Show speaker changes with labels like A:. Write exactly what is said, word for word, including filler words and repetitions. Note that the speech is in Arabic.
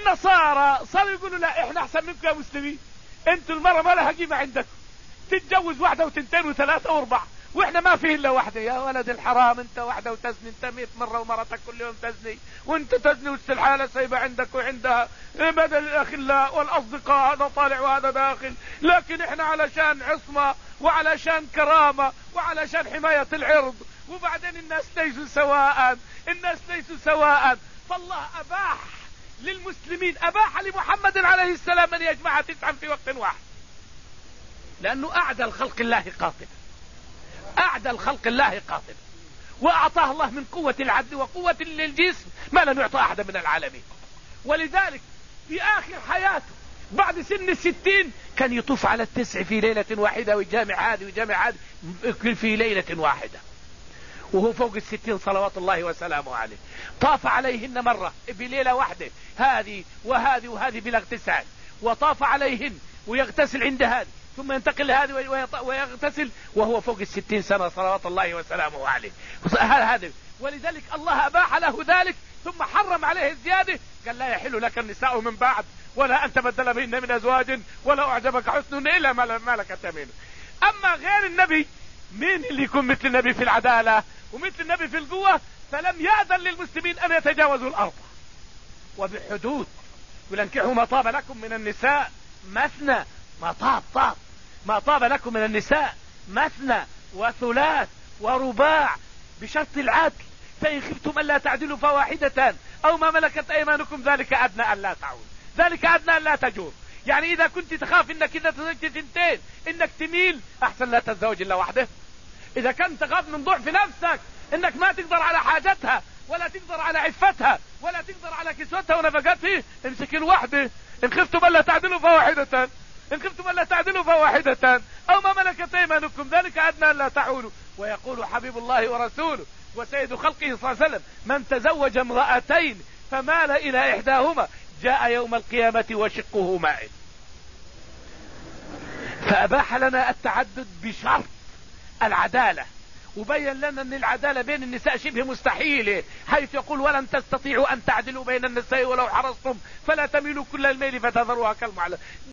A: النصارى صاروا يقولوا لا احنا احسن منكم يا مسلمين، انتوا المرأة ما لها قيمة عندكم، تتجوز واحدة وتنتين وثلاثة واربعة، واحنا ما فيه الا واحدة. يا ولد الحرام، انت واحدة وتزني، انت مئة مرة ومرتك كل يوم تزني، وانت تزني واستحالة سايبة عندك وعندها، بدل الاخلاء والاصدقاء هذا طالع وهذا داخل، لكن احنا علشان عصمة وعلشان كرامة وعلشان حماية العرض، وبعدين الناس ليسوا سواء، الناس ليسوا سواء. فالله اباح للمسلمين، اباح لمحمد عليه السلام ان يجمع تسعا في وقت واحد، لانه اعدى الخلق الله قاطبة، اعدى الخلق الله قاطبة، واعطاه الله من قوة العدل وقوة للجسم ما لم يعطى احدا من العالمين. ولذلك في اخر حياته بعد سن الستين كان يطوف على التسع في ليلة واحدة، ويجامع هذه ويجامع هذه في ليلة واحدة، وهو فوق الستين صلوات الله وسلامه عليه. طاف عليهن مرة بليلة واحدة، هذه وهذه وهذه بلا اغتسال، وطاف عليهن ويغتسل عند هذه ثم ينتقل لهذه ويغتسل وهو فوق الستين سنة صلوات الله وسلامه عليه. هذا ولذلك الله أباح له ذلك، ثم حرم عليه الزيادة، قال لا يحل لك النساء من بعد ولا أن تبدل بهن من أزواج ولا أعجبك حسن إلا ما ملكت يمينك. أما غير النبي، مين اللي يكون مثل النبي في العدالة ومثل النبي في القوة؟ فلم يأذن للمسلمين أن يتجاوزوا الأرض وبحدود. ولنكحوا ما طاب لكم من النساء مثنى، ما طاب طاب ما طاب لكم من النساء مثنى وثلاث ورباع بشرط العدل، فإن خفتم ألا تعدلوا فواحدة أو ما ملكت أيمانكم ذلك أدنى ألا تعود، ذلك أدنى ألا تجور. يعني إذا كنت تخاف إنك إذا تزوجت ثنتين إنك تميل، أحسن لا تتزوج إلا واحدة. إذا كنت تخاف من ضعف نفسك إنك ما تقدر على حاجتها ولا تقدر على عفتها ولا تقدر على كسوتها ونفقتها، امسك الواحدة. إن خفتم ألا تعدلوا فواحدة إن خفتم ألا تعدلوا فواحدة أو ما ملكت أيمانكم ذلك أدنى ألا تعولوا. ويقول حبيب الله ورسوله وسيد خلقه صلى الله عليه وسلم: من تزوج امرأتين فمال إلى إحداهما جاء يوم القيامة وشقه مائل. فأباح لنا التعدد بشرط العدالة، وبين لنا أن العدالة بين النساء شبه مستحيلة، حيث يقول: ولن تستطيعوا أن تعدلوا بين النساء ولو حرصتم فلا تميلوا كل الميل فتذروها كالمعلقة.